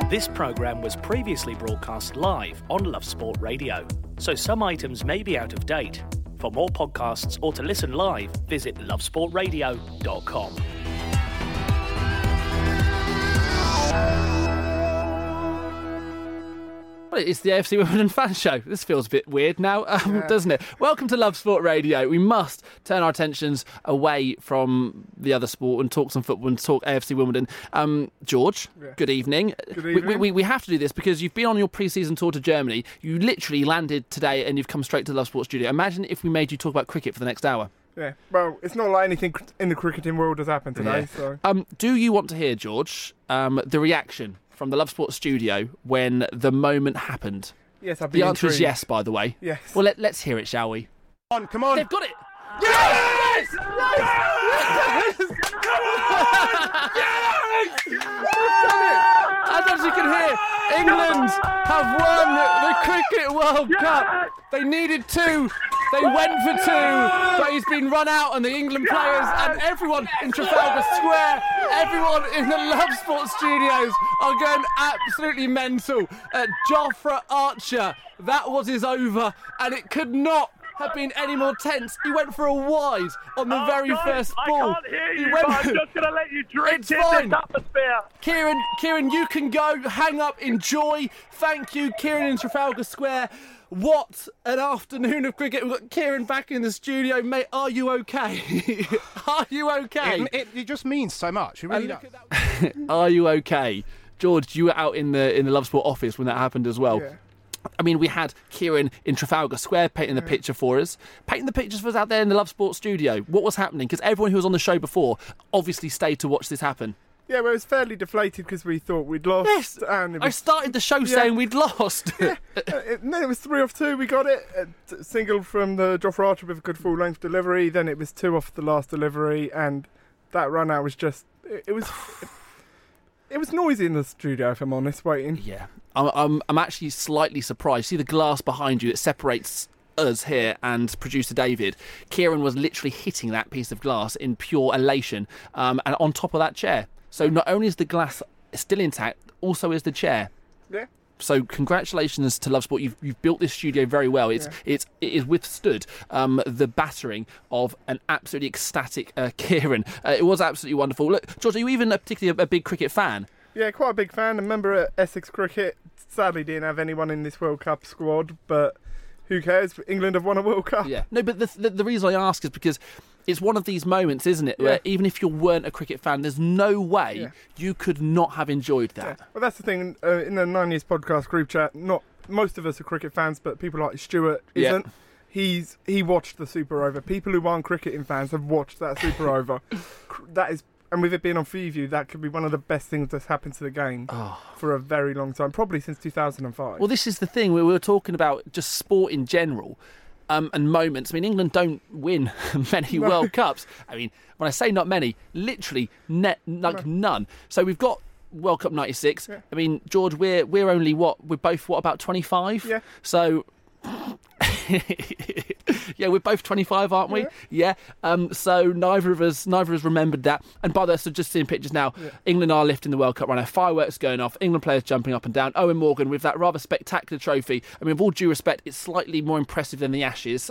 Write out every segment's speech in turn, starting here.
This programme was previously broadcast live on Love Sport Radio, so some items may be out of date. For more podcasts or to listen live, visit lovesportradio.com. It's the AFC Wimbledon fan show. This feels a bit weird now, doesn't it? Welcome to Love Sport Radio. We must turn our attentions away from the other sport and talk some football and talk AFC Wimbledon. George, good evening. Good evening. We have to do this because you've been on your pre-season tour to Germany. You literally landed today and you've come straight to the Love Sport studio. Imagine if we made you talk about cricket for the next hour. Yeah, well, it's not like anything in the cricketing world has happened today. Yeah. So, do you want to hear, George, the reaction from the Love Sport studio when the moment happened? Yes, I've been The answer is intrigued. yes, by the way. Yes. Well, let's hear it, shall we? Come on. They've got it! Yes! As you can hear, England have won the Cricket World Cup. They needed two. They went for two, but he's been run out, and the England players and everyone in Trafalgar Square, everyone in the Love Sport studios are going absolutely mental. Jofra Archer, that was his over, and it could not have been any more tense. He went for a wide on the very first ball. I can't hear you, but I'm just going to let you drink It's in fine. this atmosphere. Kieran, you can go, hang up, enjoy. Thank you, Kieran in Trafalgar Square. What an afternoon of cricket. We've got Kieran back in the studio. Mate, are you okay? Are you okay? It just means so much. It really does. Are you okay? George, you were out in the Love Sport office when that happened as well. Yeah. I mean, we had Kieran in Trafalgar Square painting the picture for us. Painting the pictures for us out there in the Love Sport studio. What was happening? Because everyone who was on the show before obviously stayed to watch this happen. Yeah, well, it was fairly deflated because we thought we'd lost. Yes, and it I was, started the show saying we'd lost. then it was 3 off 2. We got it. Single from the Jofra Archer with a good full length delivery. Then it was 2 off the last delivery, and that run out was just. It was noisy in the studio, if I'm honest, waiting. Yeah, I'm actually slightly surprised. See the glass behind you that separates us here and producer David. Kieran was literally hitting that piece of glass in pure elation, and on top of that chair. So not only is the glass still intact, also is the chair. Yeah. So congratulations to Love Sport. You've built this studio very well. It is withstood the battering of an absolutely ecstatic Kieran. It was absolutely wonderful. Look, George, are you even particularly a big cricket fan? Yeah, quite a big fan. A member at Essex Cricket. Sadly, didn't have anyone in this World Cup squad, but who cares? England have won a World Cup. Yeah. No, but the reason I ask is because it's one of these moments, isn't it, where even if you weren't a cricket fan, there's no way you could not have enjoyed that. Yeah. Well, that's the thing. In the 9 Years podcast group chat, not most of us are cricket fans, but people like Stuart isn't. He watched the Super Over. People who aren't cricketing fans have watched that Super Over. That is, and with it being on Freeview, that could be one of the best things that's happened to the game for a very long time, probably since 2005. Well, this is the thing. We were talking about just sport in general. And moments. I mean, England don't win many World Cups. I mean, when I say not many, literally none. So we've got World Cup '96. Yeah. I mean, George, we're only we're both about 25. Yeah. So. Yeah, we're both 25, aren't we? Yeah. So neither of us remembered that. And by the way, so just seeing pictures now, England are lifting the World Cup runner, fireworks going off, England players jumping up and down. Owen Morgan with that rather spectacular trophy. I mean, with all due respect, it's slightly more impressive than the Ashes.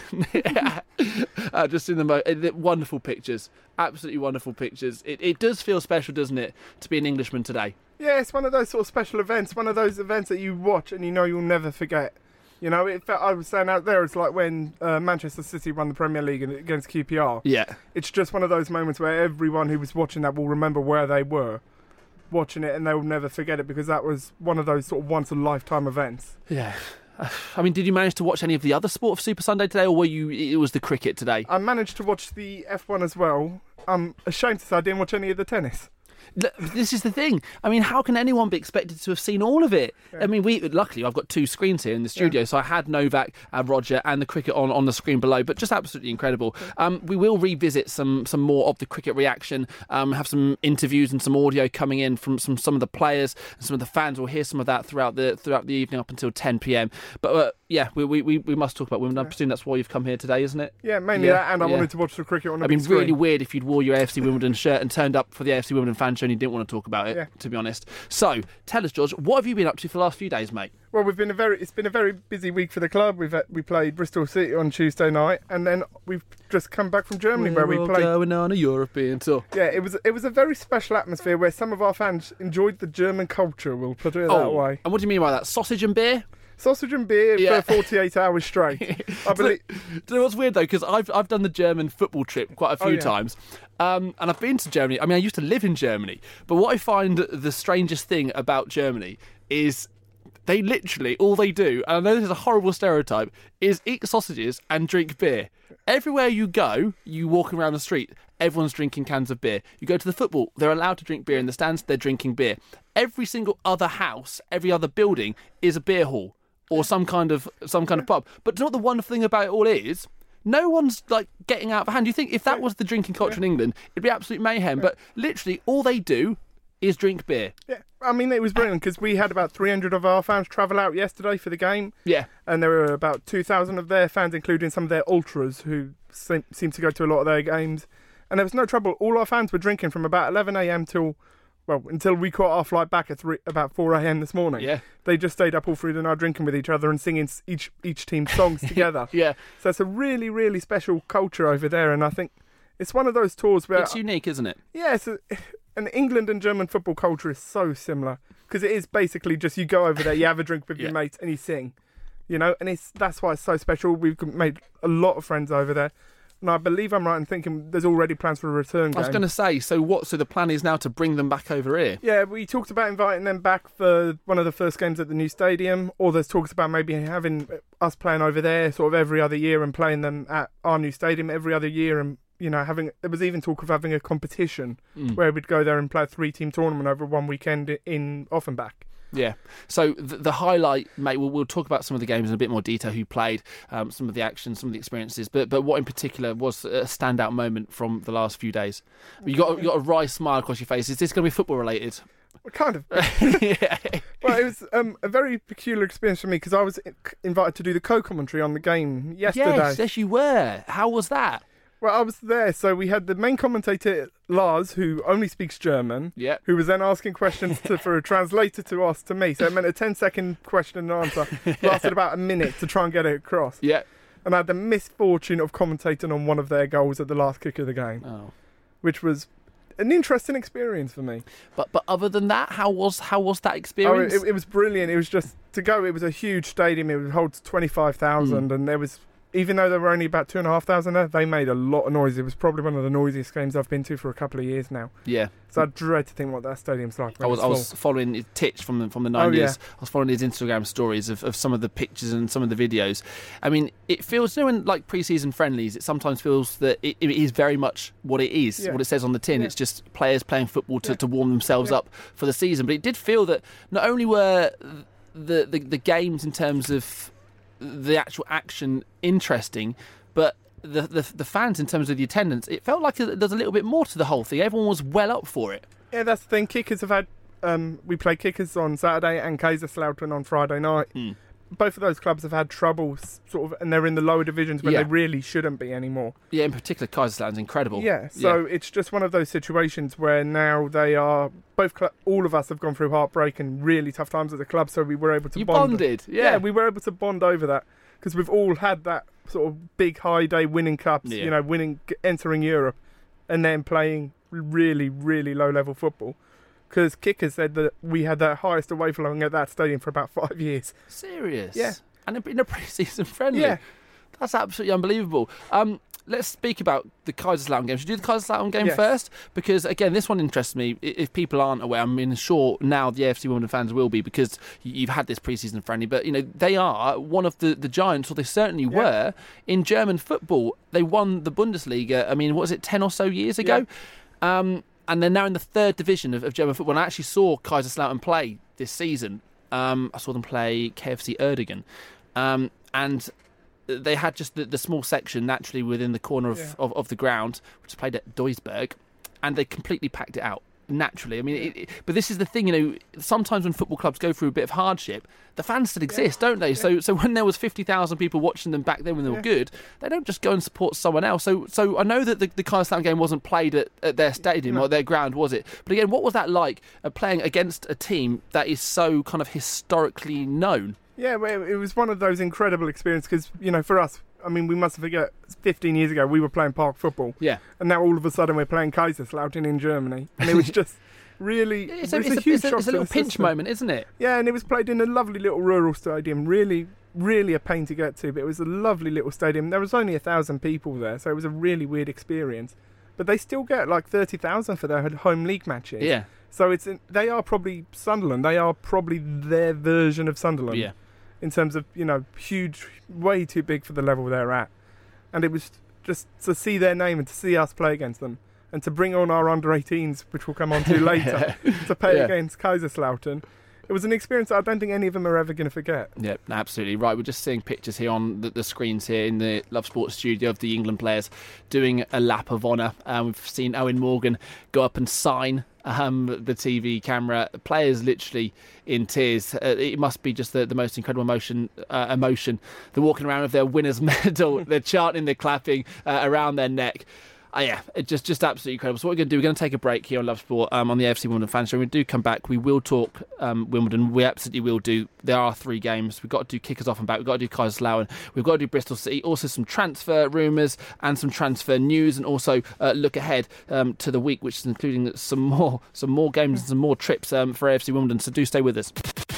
Just in the wonderful pictures, absolutely wonderful pictures. It does feel special, doesn't it, to be an Englishman today? Yeah, it's one of those sort of special events. One of those events that you watch and you know you'll never forget. You know, I was saying out there, it's like when Manchester City won the Premier League against QPR. Yeah. It's just one of those moments where everyone who was watching that will remember where they were watching it and they will never forget it because that was one of those sort of once-in-a-lifetime events. Yeah. I mean, did you manage to watch any of the other sport of Super Sunday today, or it was the cricket today? I managed to watch the F1 as well. I'm ashamed to say I didn't watch any of the tennis. This is the thing. I mean, how can anyone be expected to have seen all of it? Yeah. I mean, luckily I've got 2 screens here in the studio, so I had Novak, Roger, and the cricket on the screen below. But just absolutely incredible. We will revisit some more of the cricket reaction. Have some interviews and some audio coming in from some of the players and some of the fans. We'll hear some of that throughout the evening up until 10 p.m. But yeah, we must talk about Wimbledon. I presume that's why you've come here today, isn't it? Yeah, mainly that, and I wanted to watch the cricket on a big screen. Really weird if you'd wore your AFC Wimbledon shirt and turned up for the AFC Wimbledon fan show and you didn't want to talk about it, to be honest. So, tell us, George, what have you been up to for the last few days, mate? Well, it's been a very busy week for the club. We played Bristol City on Tuesday night, and then we've just come back from Germany where we played. Going on a European tour. Yeah, it was a very special atmosphere where some of our fans enjoyed the German culture. We'll put it that way. And what do you mean by that? Sausage and beer? Sausage and beer for 48 hours straight. I believe. Do you know what's weird though? Because I've done the German football trip quite a few times, and I've been to Germany. I mean, I used to live in Germany, but what I find the strangest thing about Germany is they literally all they do, and I know this is a horrible stereotype, is eat sausages and drink beer. Everywhere you go, you walk around the street, everyone's drinking cans of beer. You go to the football, they're allowed to drink beer in the stands, they're drinking beer. Every single other house, every other building is a beer hall. Or some kind of pub. But do you know what the wonderful thing about it all is? No one's like getting out of hand. You think if that was the drinking culture in England, it'd be absolute mayhem. But literally all they do is drink beer. Yeah, I mean, it was brilliant because we had about 300 of our fans travel out yesterday for the game. Yeah. And there were about 2,000 of their fans, including some of their ultras who seem to go to a lot of their games. And there was no trouble. All our fans were drinking from about 11 a.m. until we caught our flight back at about 4 a.m. this morning. Yeah. They just stayed up all through the night drinking with each other and singing each team's songs together. Yeah. So it's a really, really special culture over there, and I think it's one of those tours where... It's unique, isn't it? Yeah, and England and German football culture is so similar, because it is basically just you go over there, you have a drink with your mates, and you sing, you know, and that's why it's so special. We've made a lot of friends over there. And I believe I'm right in thinking there's already plans for a return game. I was going to say, so the plan is now to bring them back over here? Yeah, we talked about inviting them back for one of the first games at the new stadium, or there's talks about maybe having us playing over there sort of every other year and playing them at our new stadium every other year, and, you know, there was even talk of having a competition where we'd go there and play a 3-team tournament over one weekend in Offenbach. Yeah. So the highlight, mate, we'll talk about some of the games in a bit more detail, who played, some of the action, some of the experiences, but what in particular was a standout moment from the last few days? You got a wry smile across your face. Is this going to be football related? Well, kind of. Yeah. Well, it was a very peculiar experience for me because I was invited to do the co-commentary on the game yesterday. Yes, you were. How was that? Well, I was there, so we had the main commentator, Lars, who only speaks German, who was then asking questions for a translator to me. So it meant a 10-second question and answer lasted about a minute to try and get it across. Yeah. And I had the misfortune of commentating on one of their goals at the last kick of the game, which was an interesting experience for me. But other than that, how was that experience? It was brilliant. It was just, to go, it was a huge stadium. It holds 25,000, and there was... Even though there were only about 2,500 there, they made a lot of noise. It was probably one of the noisiest games I've been to for a couple of years now. Yeah. So I dread to think what that stadium's like. I was following Titch from the 90s. I was following his Instagram stories of some of the pictures and some of the videos. I mean, it feels, you know, in like pre-season friendlies, it sometimes feels that it is very much what it is, what it says on the tin. It's just players playing football to warm themselves up for the season. But it did feel that not only were the games in terms of the actual action interesting, but the fans in terms of the attendance, it felt like there's a little bit more to the whole thing. Everyone was well up for it. Yeah, that's the thing. Kickers have had we played Kickers on Saturday and Kaiserslautern on Friday night. Both of those clubs have had trouble, sort of, and they're in the lower divisions when they really shouldn't be anymore. Yeah, in particular, Kaiserslautern's incredible. Yeah, so it's just one of those situations where now they are all of us have gone through heartbreak and really tough times at the club, so we were able to bond. Bonded, yeah, we were able to bond over that because we've all had that sort of big high day winning cups, you know, entering Europe, and then playing really, really low level football. Because Kickers said that we had the highest away following at that stadium for about 5 years. Serious? Yeah. And in a pre-season friendly? Yeah. That's absolutely unbelievable. Let's speak about the Kaiserslautern game. Should we do the Kaiserslautern game first? Because, again, this one interests me. If people aren't aware, I mean, sure, now the AFC Wimbledon fans will be because you've had this pre-season friendly. But, you know, they are one of the giants, or they certainly were, in German football. They won the Bundesliga, I mean, what was it, 10 or so years ago? Yeah. And they're now in the third division of German football. And I actually saw Kaiserslautern play this season. I saw them play KFC Erdigan. And they had just the small section naturally within the corner of the ground, which is played at Duisburg. And they completely packed it out. naturally. I mean, but this is the thing, sometimes when football clubs go through a bit of hardship, the fans still exist, don't they? So when there was 50,000 people watching them back then when they were good, they don't just go and support someone else. So I know that the Kaiserslautern game wasn't played at their stadium or their ground, was it? But again, what was that like, playing against a team that is so kind of historically known? Yeah, well, it was one of those incredible experiences because, for us, I mean, we mustn't forget, 15 years ago, we were playing park football. Yeah. And now all of a sudden we're playing Kaiserslautern in Germany. And it was just really... It's a little pinch moment, isn't it? Yeah, and it was played in a lovely little rural stadium. Really, really a pain to get to, but it was a lovely little stadium. There was only 1,000 people there, so it was a really weird experience. But they still get like 30,000 for their home league matches. Yeah. So they are probably Sunderland. They are probably their version of Sunderland. Yeah. In terms of, huge, way too big for the level they're at. And it was just to see their name and to see us play against them and to bring on our under-18s, which we'll come on to later, to play against Kaiserslautern. It was an experience that I don't think any of them are ever going to forget. Yeah, absolutely right. We're just seeing pictures here on the screens here in the Love Sport studio of the England players doing a lap of honour. We've seen Owen Morgan go up and sign the TV camera. Players literally in tears. It must be just the most incredible emotion. They're walking around with their winner's medal. They're chanting, they're clapping around their neck. It's just absolutely incredible. So what we're going to do, we're going to take a break here on Love Sport on the AFC Wimbledon Fan Show. When we do come back, we will talk Wimbledon. We absolutely will do. There are 3 games. We've got to do kickers off and back. We've got to do Kaiserslautern. We've got to do Bristol City. Also some transfer rumours and some transfer news, and also look ahead to the week, which is including some more games and some more trips for AFC Wimbledon. So do stay with us.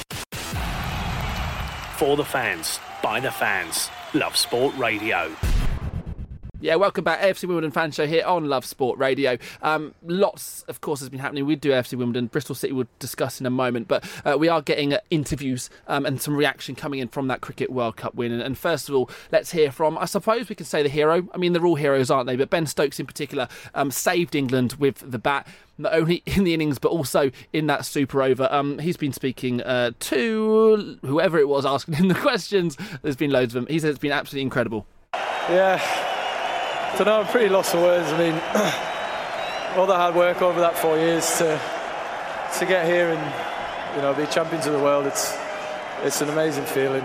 For the fans, by the fans, Love Sport Radio. Yeah, welcome back. AFC Wimbledon Fan Show here on Love Sport Radio. Lots, of course, has been happening. We do AFC Wimbledon. Bristol City we'll discuss in a moment. But we are getting interviews and some reaction coming in from that Cricket World Cup win. And first of all, let's hear from, I suppose we could say the hero. I mean, they're all heroes, aren't they? But Ben Stokes in particular saved England with the bat. Not only in the innings, but also in that super over. He's been speaking to whoever it was asking him the questions. There's been loads of them. He says it's been absolutely incredible. Yeah. I don't know, I'm pretty lost for words. I mean, all the hard work over that 4 years to get here and be champions of the world. It's an amazing feeling.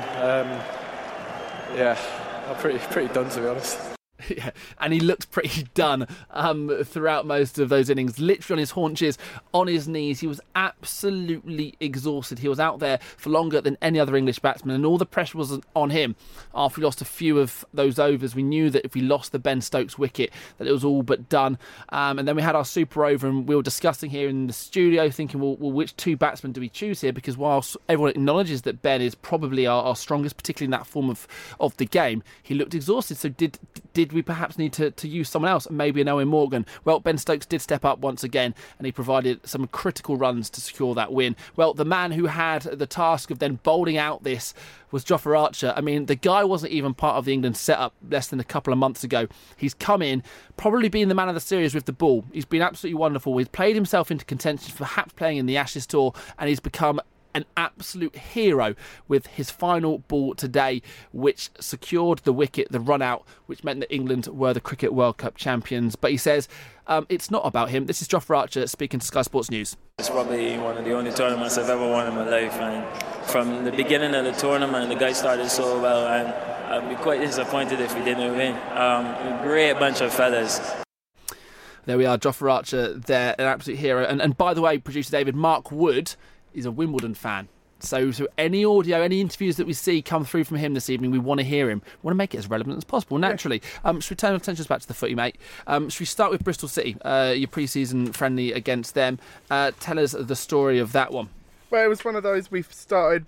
I'm pretty done, to be honest. Yeah, and he looks pretty done throughout most of those innings. Literally on his haunches, on his knees. He was absolutely exhausted. He was out there for longer than any other English batsman, and all the pressure was on him after we lost a few of those overs. We knew that if we lost the Ben Stokes wicket, that it was all but done. And then we had our super over, and we were discussing here in the studio, thinking, well, which 2 batsmen do we choose here? Because whilst everyone acknowledges that Ben is probably our strongest, particularly in that form of the game, he looked exhausted. So did we perhaps need to use someone else, maybe an Owen Morgan? Well, Ben Stokes did step up once again, and he provided some critical runs to secure that win. Well, the man who had the task of then bowling out this was Jofra Archer. I mean, the guy wasn't even part of the England setup less than a couple of months ago. He's come in, probably being the man of the series with the ball. He's been absolutely wonderful. He's played himself into contention for perhaps playing in the Ashes Tour, and he's become an absolute hero with his final ball today, which secured the wicket, the run out, which meant that England were the Cricket World Cup champions. But he says it's not about him. This is Jofra Archer speaking to Sky Sports News. It's probably one of the only tournaments I've ever won in my life, and from the beginning of the tournament the guys started so well, and I'd be quite disappointed if we didn't win. A great bunch of fellas. There we are, Jofra Archer there, an absolute hero. And by the way, producer David, Mark Wood is a Wimbledon fan. So any audio, any interviews that we see come through from him this evening, we want to hear him. We want to make it as relevant as possible, naturally. Should we turn our attentions back to the footy, mate? Should we start with Bristol City, your pre-season friendly against them? Tell us the story of that one. Well, it was one of those we played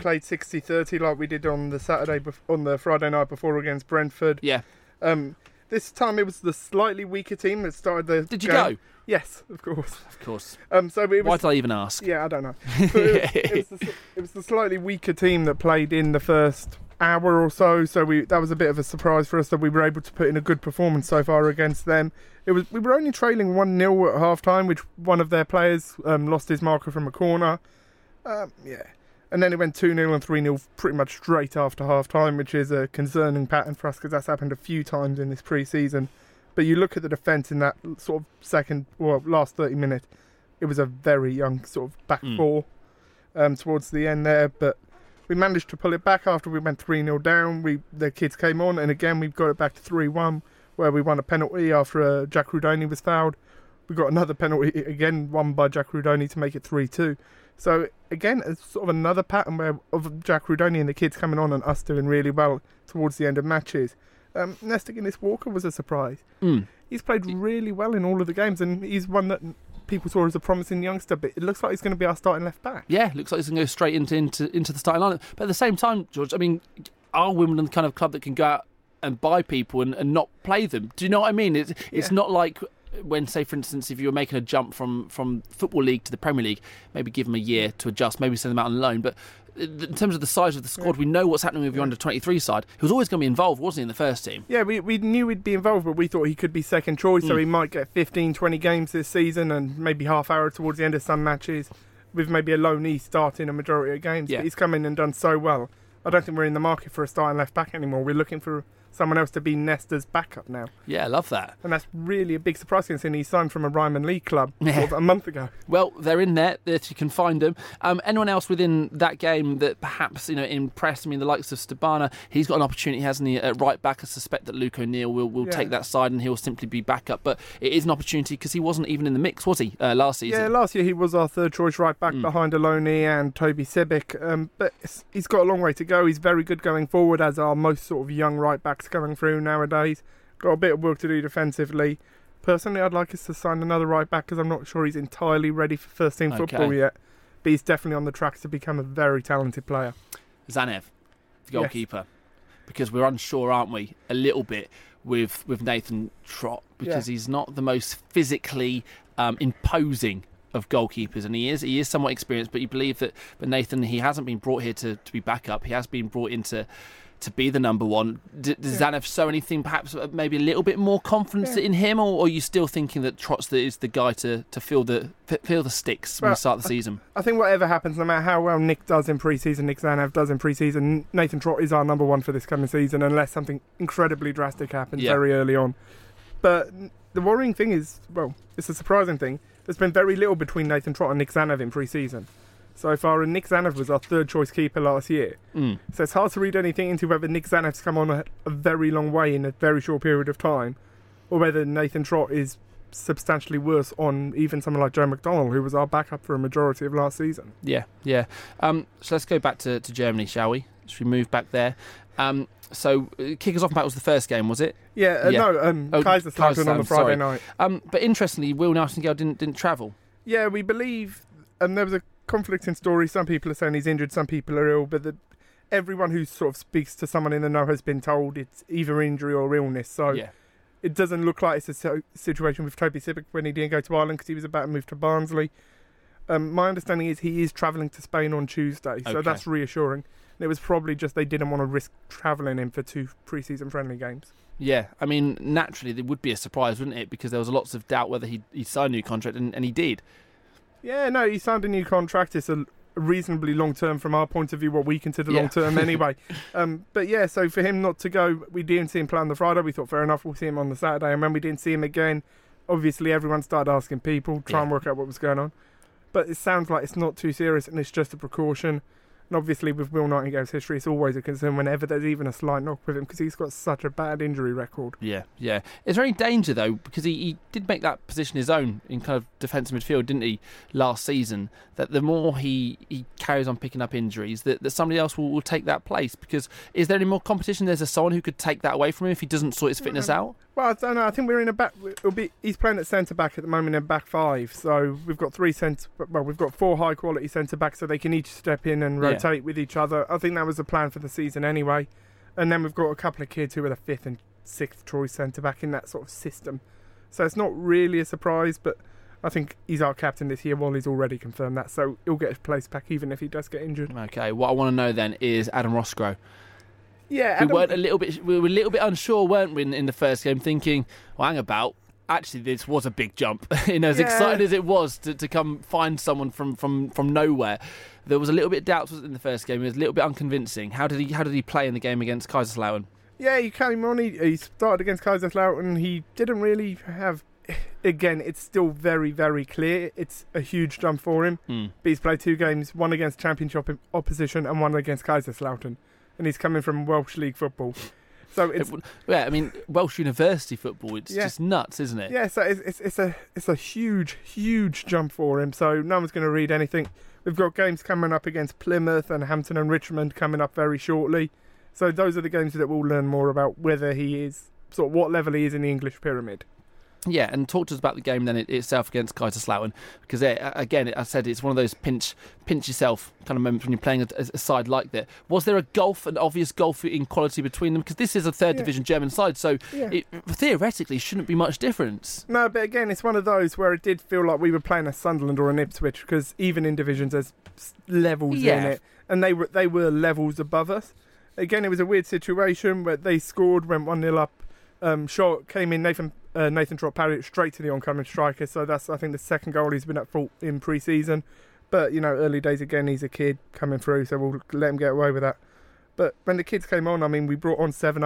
60-30 like we did on the Friday night before against Brentford. Yeah. This time it was the slightly weaker team that started the Did you go? Yes, of course. Of course. So it was, why did I even ask? Yeah, I don't know. It was the slightly weaker team that played in the first hour or so. So that was a bit of a surprise for us that we were able to put in a good performance so far against them. We were only trailing 1-0 at half time, which one of their players lost his marker from a corner. And then it went 2-0 and 3-0 pretty much straight after half time, which is a concerning pattern for us because that's happened a few times in this pre-season. But you look at the defence in that sort of last 30 minutes, it was a very young sort of back four towards the end there, but we managed to pull it back after we went 3-0 down. The kids came on, and again we've got it back to 3-1, where we won a penalty after Jack Rudoni was fouled. We got another penalty again, won by Jack Rudoni to make it 3-2. So again, it's sort of another pattern of Jack Rudoni and the kids coming on and us doing really well towards the end of matches. Nesta Guinness-Walker was a surprise. He's played really well in all of the games, and he's one that people saw as a promising youngster, but it looks like he's going to be our starting left back. Yeah, looks like he's going to go straight into the starting lineup. But at the same time, George, I mean, are Wimbledon the kind of club that can go out and buy people and not play them? Do you know what I mean? It's not like when, say, for instance, if you were making a jump from Football League to the Premier League, maybe give them a year to adjust, maybe send them out on loan. But in terms of the size of the squad, we know what's happening with your under-23 side. He was always going to be involved, wasn't he, in the first team? Yeah, we knew he'd be involved, but we thought he could be second choice, so he might get 15, 20 games this season and maybe half hour towards the end of some matches with maybe a loanee starting a majority of games. But he's come in and done so well. I don't think we're in the market for a starting left-back anymore. We're looking for someone else to be Nesta's backup now. Yeah, I love that. And that's really a big surprise considering he signed from a Ryman League club a month ago. Well, they're in there if you can find them. Anyone else within that game that perhaps impressed? I mean, the likes of Stabana, he's got an opportunity, hasn't he, at right back? I suspect that Luke O'Neill will take that side and he'll simply be backup. But it is an opportunity because he wasn't even in the mix, was he, last season? Yeah, last year he was our third choice right back behind Aloni and Toby Sibic. But he's got a long way to go. He's very good going forward, as are most sort of young right backs coming through nowadays. Got a bit of work to do defensively. Personally, I'd like us to sign another right back because I'm not sure he's entirely ready for first team football yet. But he's definitely on the track to become a very talented player. Zanev, the goalkeeper. Yes. Because we're unsure, aren't we, a little bit with Nathan Trott, because he's not the most physically imposing of goalkeepers, and he is somewhat experienced, but you believe that Nathan, he hasn't been brought here to be backup. He has been brought in to be the number one. Does Zanev show anything, perhaps maybe a little bit more confidence in him, or are you still thinking that Trotz is the guy to feel the sticks when we start the season? I think whatever happens, no matter how well Nick does in pre-season, Nick Zanev does in pre-season, Nathan Trott is our number one for this coming season, unless something incredibly drastic happens very early on. But the worrying thing is, well, it's a surprising thing, there's been very little between Nathan Trott and Nick Zanev in pre-season so far, and Nick Zanev was our third choice keeper last year. So it's hard to read anything into whether Nick Zanev's come on a very long way in a very short period of time, or whether Nathan Trott is substantially worse on even someone like Joe McDonnell, who was our backup for a majority of last season. So let's go back to Germany, shall we? Should we move back there? So kick us off, that was the first game, was it? Kaiserslautern on the Friday night. But interestingly, Will Nightingale didn't travel. Yeah, we believe, and there was a conflicting story. Some people are saying he's injured, some people are ill, but everyone who sort of speaks to someone in the know has been told it's either injury or illness. So it doesn't look like it's a situation with Toby Sibic when he didn't go to Ireland because he was about to move to Barnsley. My understanding is he is travelling to Spain on Tuesday, so that's reassuring. And it was probably just they didn't want to risk travelling him for 2 pre-season friendly games. Yeah, I mean, naturally, there would be a surprise, wouldn't it? Because there was lots of doubt whether he'd signed a new contract, and he did. Yeah, no, he signed a new contract. It's a reasonably long-term from our point of view, what we consider long-term anyway. But yeah, so for him not to go, we didn't see him play on the Friday. We thought, fair enough, we'll see him on the Saturday. And when we didn't see him again, obviously everyone started asking people, try and work out what was going on. But it sounds like it's not too serious and it's just a precaution. And obviously with Will Nightingale's history, it's always a concern whenever there's even a slight knock with him because he's got such a bad injury record. Yeah. Is there any danger, though, because he did make that position his own in kind of defensive midfield, didn't he, last season, that the more he carries on picking up injuries, that somebody else will take that place? Because is there any more competition? There's someone who could take that away from him if he doesn't sort his fitness out? Well, I don't know. I think we're in a back. He's playing at centre back at the moment in back 5. So we've got 4 high quality centre backs, so they can each step in and rotate with each other. I think that was the plan for the season anyway. And then we've got a couple of kids who are the 5th and 6th choice centre back in that sort of system. So it's not really a surprise, but I think he's our captain this year. Wally's already confirmed that, so he'll get his place back even if he does get injured. Okay, what I want to know then is Adam Roscoe. Yeah, we were a little bit unsure, weren't we, in the first game, thinking, well, hang about. Actually, this was a big jump. As excited as it was to come find someone from nowhere, there was a little bit of doubt in the first game. It was a little bit unconvincing. How did he play in the game against Kaiserslautern? Yeah, he came on. He started against Kaiserslautern. He didn't really have again, it's still very, very clear. It's a huge jump for him. But he's played 2 games, one against Championship opposition and one against Kaiserslautern. And he's coming from Welsh League football. So it's Welsh University football. It's just nuts, isn't it? Yeah, so it's a huge, huge jump for him. So no one's going to read anything. We've got games coming up against Plymouth and Hampton and Richmond coming up very shortly. So those are the games that we'll learn more about whether he is, sort of what level he is in the English pyramid. Yeah, and talk to us about the game then itself against Kaiserslautern, because again, I said it's one of those pinch yourself kind of moments when you're playing a side like that. Was there an obvious gulf in quality between them? Because this is a third division German side, so it theoretically shouldn't be much difference. No, but again, it's one of those where it did feel like we were playing a Sunderland or an Ipswich, because even in divisions there's levels in it, and they were levels above us. Again, it was a weird situation where they scored, went 1-0 up. Shot came in, Nathan Trott parried it straight to the oncoming striker, so that's, I think, the second goal he's been at fault in pre-season. But, early days again, he's a kid coming through, so we'll let him get away with that. But when the kids came on, we brought on 8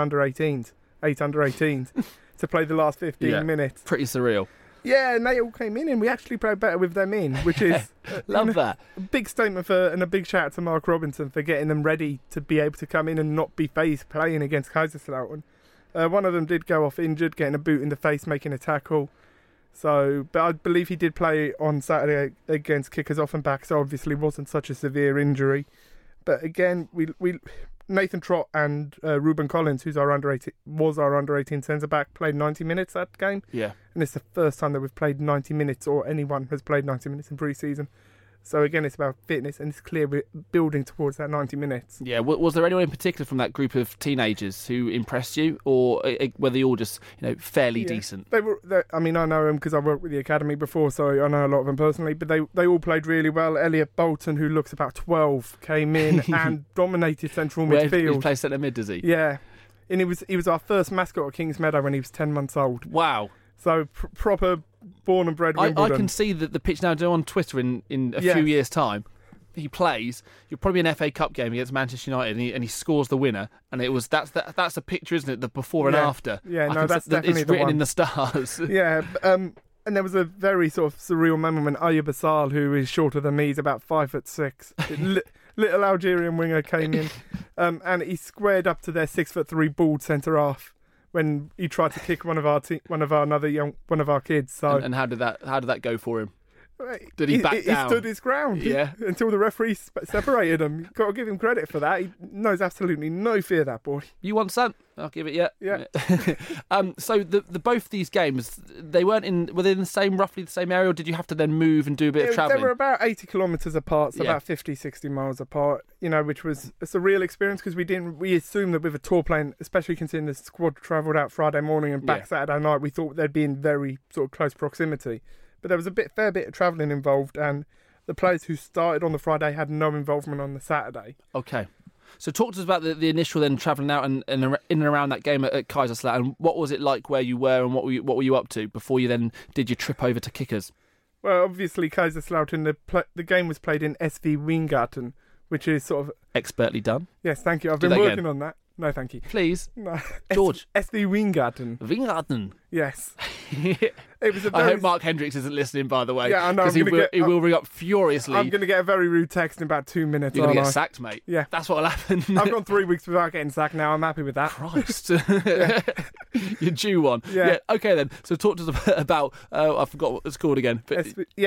under-18s to play the last 15 minutes. Pretty surreal. Yeah, and they all came in, and we actually played better with them in, which is Love that. A big statement and a big shout out to Mark Robinson for getting them ready to be able to come in and not be phased playing against Kaiserslautern. One of them did go off injured, getting a boot in the face, making a tackle. So, but I believe he did play on Saturday against Kickers Offenbach, so obviously wasn't such a severe injury. But again, we Nathan Trott and Ruben Collins, was our under-18 centre-back, played 90 minutes that game. Yeah. And it's the first time that we've played 90 minutes, or anyone has played 90 minutes in pre-season. So again, it's about fitness, and it's clear we're building towards that 90 minutes. Yeah, was there anyone in particular from that group of teenagers who impressed you, or were they all just fairly decent? I know them because I worked with the academy before, so I know a lot of them personally. But they all played really well. Elliot Bolton, who looks about 12, came in and dominated central midfield. He plays centre mid, does he? Yeah, and he was our first mascot at Kings Meadow when he was 10 months old. Wow. So proper born and bred Wimbledon. I can see that the pitch now on Twitter in a few years' time. He plays. You're probably an FA Cup game against Manchester United, and he scores the winner. And that's a picture, isn't it? The before and after. Yeah, no, that's definitely it's written in the stars. Yeah, and there was a very sort of surreal moment when Ayub Asal, who is shorter than me, he's about 5'6", little Algerian winger, came in, and he squared up to their 6'3" bald centre half when he tried to kick one of our kids. So and how did that go for him? Did he back down? He stood his ground. Yeah. Until the referee separated him. You've got to give him credit for that. He knows absolutely no fear, that boy. You want some? I'll give it. Yeah. So the both these games, they weren't within roughly the same area, or did you have to then move and do a bit of travelling? They were about 80 kilometres apart, so about 50, 60 miles apart. Which was a surreal experience because we assumed that with a tour plane, especially considering the squad travelled out Friday morning and back Saturday night, we thought they'd be in very sort of close proximity. But there was a fair bit of travelling involved, and the players who started on the Friday had no involvement on the Saturday. Okay. So talk to us about the initial then travelling out and in and around that game at Kaiserslautern. What was it like where you were, and what were you up to before you then did your trip over to Kickers? Well, obviously Kaiserslautern, the game was played in SV Weingarten, which is sort of... Expertly done. Yes, thank you. I've been working on that. No, thank you. Please. No. George. SV Weingarten. Weingarten. Yes. It was I hope Mark Hendricks isn't listening, by the way. Yeah, I know. Because he will ring up furiously. I'm going to get a very rude text in about 2 minutes. You're going to get sacked, mate. Yeah. That's what'll happen. I've gone 3 weeks without getting sacked now. I'm happy with that. Christ. You're due one. Yeah. Okay, then. So talk to us about... I forgot what it's called again. But...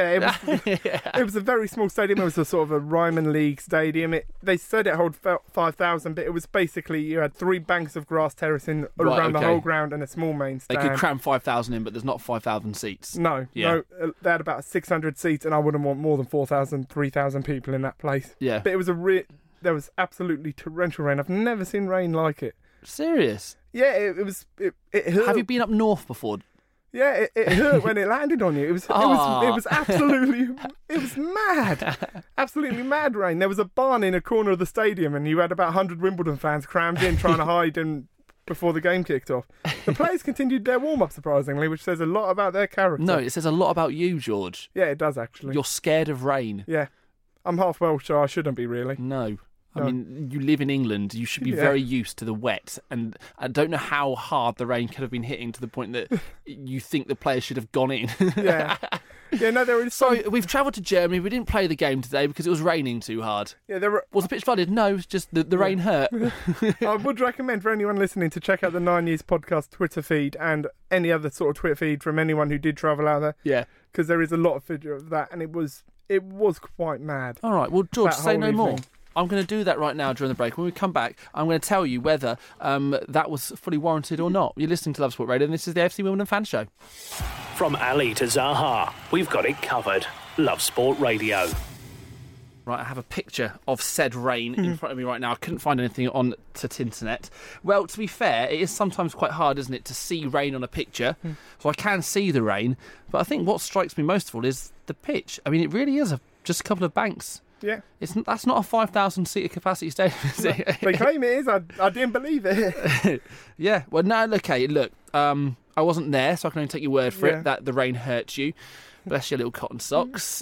It was a very small stadium. It was a sort of a Ryman League stadium. They said it held 5,000, but it was basically you had 3 banks of grass terracing around the whole ground and a small main stand. They could cram 5,000 in, but there's not 5,000 seats. No. They had about 600 seats, and I wouldn't want more than 4,000, 3,000 people in that place. Yeah. But it was there was absolutely torrential rain. I've never seen rain like it. Serious? Yeah, it hurt. Have you been up north before? Yeah, it hurt when it landed on you. It was absolutely, it was mad, absolutely mad rain. There was a barn in a corner of the stadium, and you had about 100 Wimbledon fans crammed in trying to hide before the game kicked off. The players continued their warm-up, surprisingly, which says a lot about their character. No, it says a lot about you, George. Yeah, it does, actually. You're scared of rain. Yeah. I'm half Welsh, so I shouldn't be, really. No. I mean, you live in England. You should be very used to the wet. And I don't know how hard the rain could have been hitting to the point that you think the players should have gone in. Yeah. Yeah, no, there is. So we've travelled to Germany. We didn't play the game today because it was raining too hard. Yeah, Was the pitch flooded? No, it was just the rain hurt. I would recommend for anyone listening to check out the 9 Years Podcast Twitter feed and any other sort of Twitter feed from anyone who did travel out there. Yeah. Because there is a lot of video of that, and it was quite mad. All right, well, George, say no more. Evening. I'm going to do that right now during the break. When we come back, I'm going to tell you whether that was fully warranted or not. You're listening to Love Sport Radio, and this is the FC Wimbledon Fan Show. From Ali to Zaha, we've got it covered. Love Sport Radio. Right, I have a picture of said rain in front of me right now. I couldn't find anything on the internet. Well, to be fair, it is sometimes quite hard, isn't it, to see rain on a picture. So I can see the rain. But I think what strikes me most of all is the pitch. I mean, it really is just a couple of banks. Yeah. That's not a 5,000-seater capacity stadium, is it? They claim it is. I didn't believe it. Yeah. Well, no, okay, look. I wasn't there, so I can only take your word for it that the rain hurt you. Bless your little cotton socks.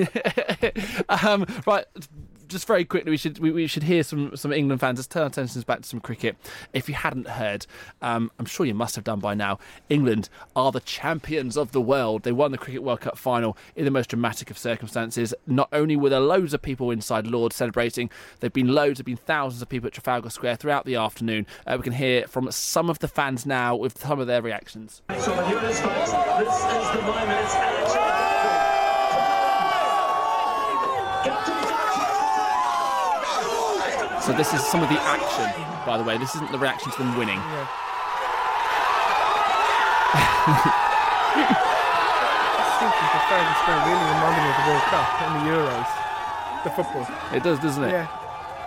Right, just very quickly, we should hear some England fans. Let's turn our attentions back to some cricket. If you hadn't heard, I'm sure you must have done by now, England are the champions of the world. They won the Cricket World Cup final in the most dramatic of circumstances. Not only were there loads of people inside Lord's celebrating, there have been thousands of people at Trafalgar Square throughout the afternoon. We can hear from some of the fans now with some of their reactions. So here it is, folks. This is the moment. It's action. So this is some of the action, by the way. This isn't the reaction to them winning. Yeah. Trafalgar Square really reminded me of the World Cup and the Euros, the football. It does, doesn't it? Yeah.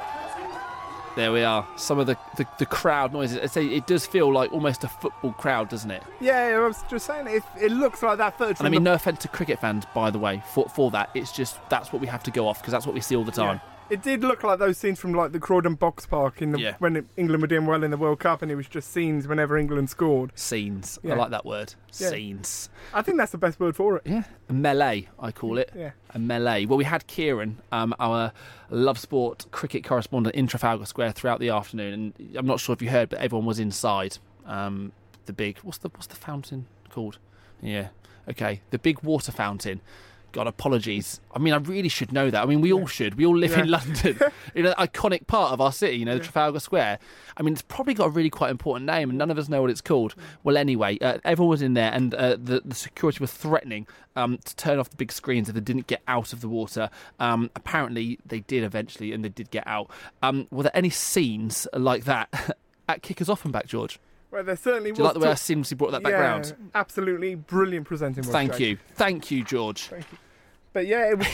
There we are. Some of the crowd noises. I'd say it does feel like almost a football crowd, doesn't it? Yeah, I was just saying, it looks like that footage. And I mean, no offence to cricket fans, by the way, for that. It's just, that's what we have to go off, because that's what we see all the time. Yeah. It did look like those scenes from like the Crawdon Box Park when England were doing well in the World Cup, and it was just scenes whenever England scored. Scenes. Yeah. I like that word. Yeah. Scenes. I think that's the best word for it. Yeah. A melee, I call it. Yeah. A melee. Well, we had Kieran, our Love Sport cricket correspondent in Trafalgar Square throughout the afternoon, and I'm not sure if you heard, but everyone was inside. The big, what's the fountain called? Yeah. Okay. The big water fountain. God, apologies. I mean, I really should know that. I mean, we all should. We all live in London, in an iconic part of our city, the Trafalgar Square. I mean, it's probably got a really quite important name, and none of us know what it's called. Well, anyway, everyone was in there, and the security were threatening to turn off the big screens if they didn't get out of the water. Apparently, they did eventually, and they did get out. Were there any scenes like that at Kickers Offenbach, George? Well, there certainly was. Do you like the way I seamlessly brought that background? Absolutely brilliant presenting. Thank you, George. Thank you. But yeah, it was.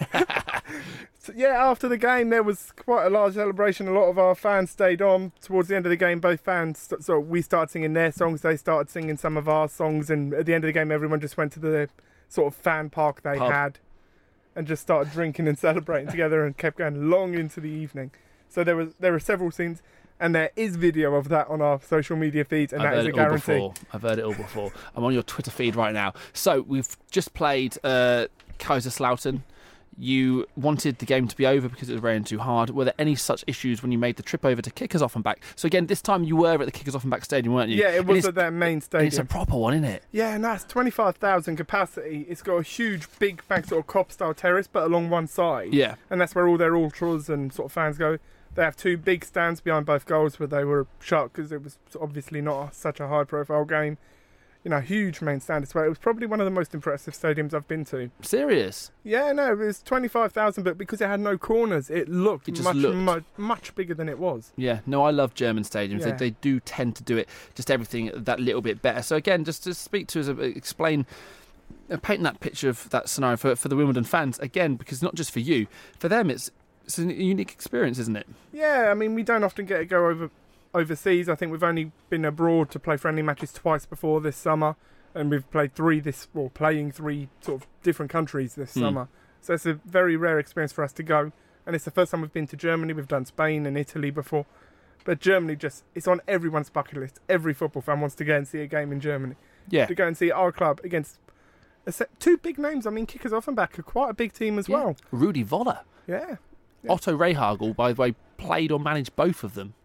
So, after the game, there was quite a large celebration. A lot of our fans stayed on towards the end of the game. Both fans, so we started singing their songs. They started singing some of our songs, and at the end of the game, everyone just went to the sort of fan park they had, and just started drinking and celebrating together, and kept going long into the evening. So there were several scenes. And there is video of that on our social media feeds, and that is a guarantee. I've heard it all before. I'm on your Twitter feed right now. So we've just played Kaiserslautern. You wanted the game to be over because it was raining too hard. Were there any such issues when you made the trip over to Kickers Offenbach? So again, this time you were at the Kickers Offenbach Stadium, weren't you? Yeah, it was at their main stadium. It's a proper one, isn't it? Yeah, no, it's 25,000 capacity. It's got a huge, big bank, sort of Kop-style terrace, but along one side. Yeah. And that's where all their ultras and sort of fans go. They have two big stands behind both goals where they were shut because it was obviously not such a high-profile game. Huge main stand as well. It was probably one of the most impressive stadiums I've been to. Serious? Yeah, no, it was 25,000, but because it had no corners, it looked much bigger than it was. Yeah, no, I love German stadiums. Yeah. They do tend to do it, just everything that little bit better. So again, just to speak to us, explain, paint that picture of that scenario for the Wimbledon fans, again, because not just for you, for them it's a unique experience, isn't it? Yeah, I mean, we don't often get to go overseas. I think we've only been abroad to play friendly matches twice before this summer, and we've played playing three sort of different countries this summer. So it's a very rare experience for us to go, and it's the first time we've been to Germany. We've done Spain and Italy before, but Germany it's on everyone's bucket list. Every football fan wants to go and see a game in Germany. Yeah. To go and see our club against two big names. I mean, Kickers Offenbach are quite a big team as well. Rudi Völler. Yeah. Yeah. Otto Rehhagel, by the way, played or managed both of them.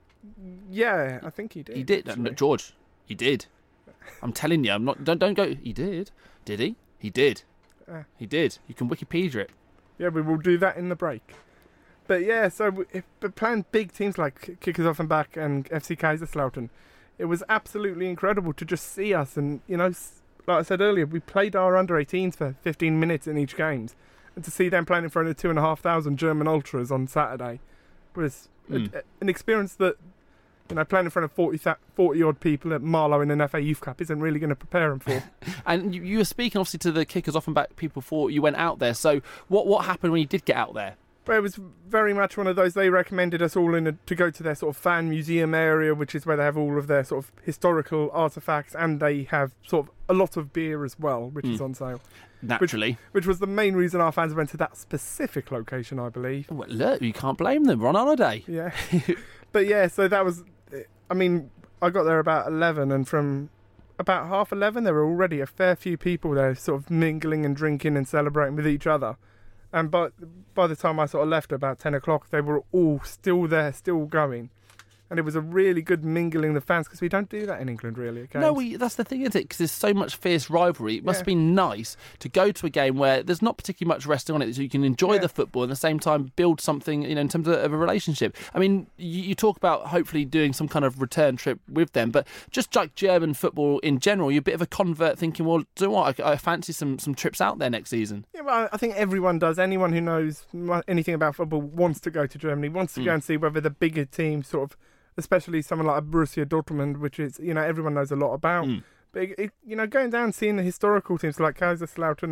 Yeah, I think he did. He did. No, George, he did. I'm telling you, I'm not. Don't go. He did. Did he? He did. He did. You can Wikipedia it. Yeah, we will do that in the break. But yeah, so but playing big teams like Kickers Offenbach and FC Kaiserslautern, it was absolutely incredible to just see us. And, you know, like I said earlier, we played our under-18s for 15 minutes in each games. And to see them playing in front of 2,500 German ultras on Saturday was an experience that, you know, playing in front of 40-odd people at Marlow in an FA Youth Cup isn't really going to prepare them for. And you were speaking, obviously, to the Kickers Offenbach people before you went out there. So what happened when you did get out there? Well, it was very much one of those. They recommended us all to go to their sort of fan museum area, which is where they have all of their sort of historical artefacts, and they have sort of a lot of beer as well, which is on sale. Naturally. Which was the main reason our fans went to that specific location, I believe. Well, look, you can't blame them. We're on holiday. Yeah. But yeah, so that was... I mean, I got there about 11, and from about half 11, there were already a fair few people there sort of mingling and drinking and celebrating with each other. And by the time I sort of left at about 10 o'clock, they were all still there, still going. And it was a really good mingling of the fans, because we don't do that in England, really. At games. No, that's the thing, isn't it? Because there's so much fierce rivalry. It must be nice to go to a game where there's not particularly much resting on it, so you can enjoy the football and at the same time build something, you know, in terms of a relationship. I mean, you talk about hopefully doing some kind of return trip with them, but just like German football in general, you're a bit of a convert thinking, well, do you know what? I fancy some trips out there next season. Yeah, well, I think everyone does. Anyone who knows anything about football wants to go to Germany, wants to go and see whether the bigger team sort of, especially someone like Borussia Dortmund, which is, you know, everyone knows a lot about. But, you know, going down and seeing the historical teams like Kaiserslautern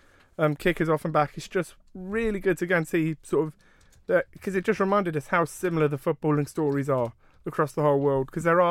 or Kickers Offenbach, it's just really good to go and see sort of, because it just reminded us how similar the footballing stories are across the whole world. Because there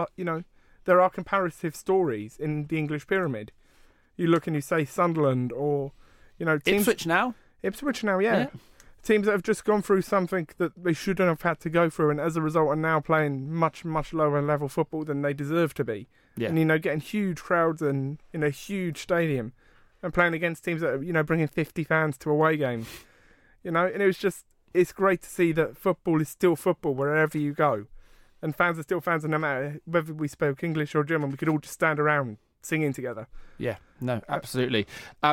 are comparative stories in the English pyramid. You look and you say Sunderland or, you know... Ipswich now, yeah. Teams that have just gone through something that they shouldn't have had to go through, and as a result are now playing much, much lower level football than they deserve to be. Yeah. And, you know, getting huge crowds and in a huge stadium and playing against teams that are, you know, bringing 50 fans to away games. You know, and it's great to see that football is still football wherever you go. And fans are still fans, and no matter whether we spoke English or German, we could all just stand around singing together. Yeah, no, absolutely.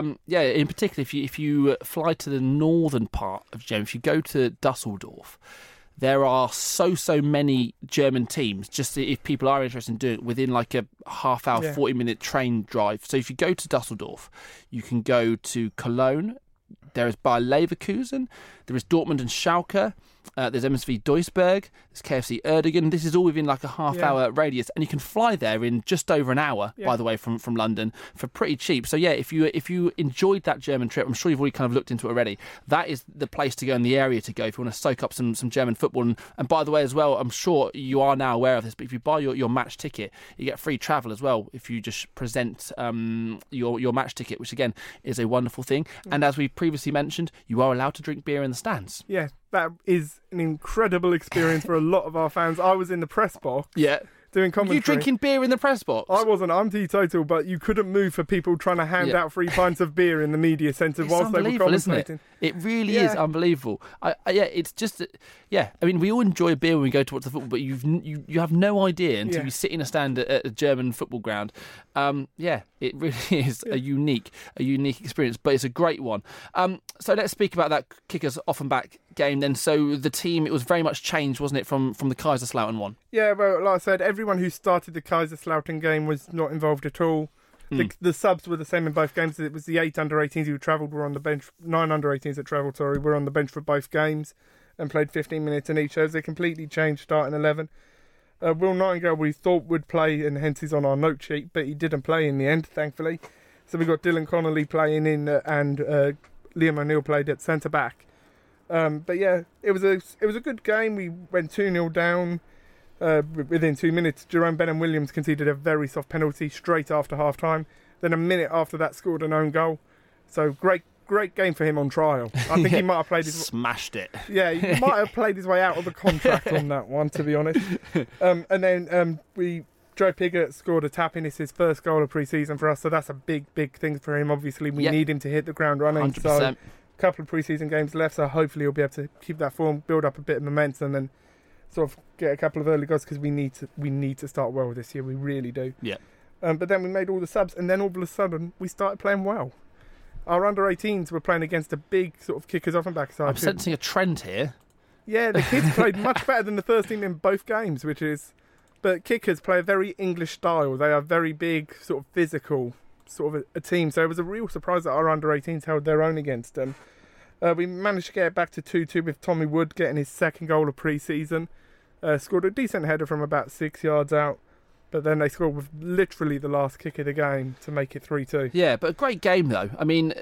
In particular, if you fly to the northern part of Germany, if you go to Dusseldorf, there are so many German teams, just if people are interested in doing it, within like a half hour, 40-minute train drive. So if you go to Dusseldorf, you can go to Cologne. There is Bayer Leverkusen, there is Dortmund and Schalke, there's MSV Duisburg, there's KFC Erdogan. This is all within like a half-hour radius, and you can fly there in just over an hour, by the way, from London for pretty cheap. So yeah, if you enjoyed that German trip, I'm sure you've already kind of looked into it already. That is the place to go in the area to go if you want to soak up some German football. And by the way, as well, I'm sure you are now aware of this, but if you buy your match ticket, you get free travel as well if you just present your match ticket, which again is a wonderful thing. And as we previously mentioned, you are allowed to drink beer in the stands. Yeah, that is an incredible experience for a lot of our fans. I was in the press box. Yeah. Doing commentary. You drinking beer in the press box? I wasn't. I'm teetotal, but you couldn't move for people trying to hand out free pints of beer in the media centre whilst they were commentating. Isn't it? It really is unbelievable. It's just, I mean, we all enjoy beer when we go to watch the football, but you have no idea until you sit in a stand at a German football ground. It really is a unique experience, but it's a great one. So let's speak about that Kickers Offenbach game then. So the team, it was very much changed, wasn't it, from the Kaiserslautern one? Yeah, well, like I said, everyone who started the Kaiserslautern game was not involved at all. The subs were the same in both games. It was the 8 under-18s who travelled were on the bench. 9 under-18s that travelled, were on the bench for both games and played 15 minutes in each. So they completely changed starting 11. Will Nightingale we thought would play, and hence he's on our note sheet, but he didn't play in the end, thankfully. So we got Dylan Connolly playing in, and Liam O'Neill played at centre back. But yeah, it was a good game. We went 2-0 down. Within 2 minutes, Jerome Benham-Williams conceded a very soft penalty straight after half-time. Then a minute after that, scored an own goal. So great game for him on trial. I think he might have played smashed it. Yeah, he might have played his way out of the contract on that one, to be honest. And then Joe Pigott scored a tap-in. It's his first goal of pre-season for us, so that's a big thing for him. Obviously, we need him to hit the ground running. 100%. So couple of pre-season games left, so hopefully he'll be able to keep that form, build up a bit of momentum, and sort of get a couple of early goals because we need to start well this year. We really do. Yeah. But then we made all the subs, and then all of a sudden we started playing well. Our under-18s were playing against a big sort of kickers off and back side. I'm sensing a trend here. Yeah, the kids played much better than the first team in both games, but kickers play a very English style. They are very big, sort of physical, sort of a team. So it was a real surprise that our under-18s held their own against them. We managed to get it back to 2-2 with Tommy Wood getting his second goal of pre-season. Scored a decent header from about 6 yards out. But then they scored with literally the last kick of the game to make it 3-2. Yeah, but a great game though. I mean,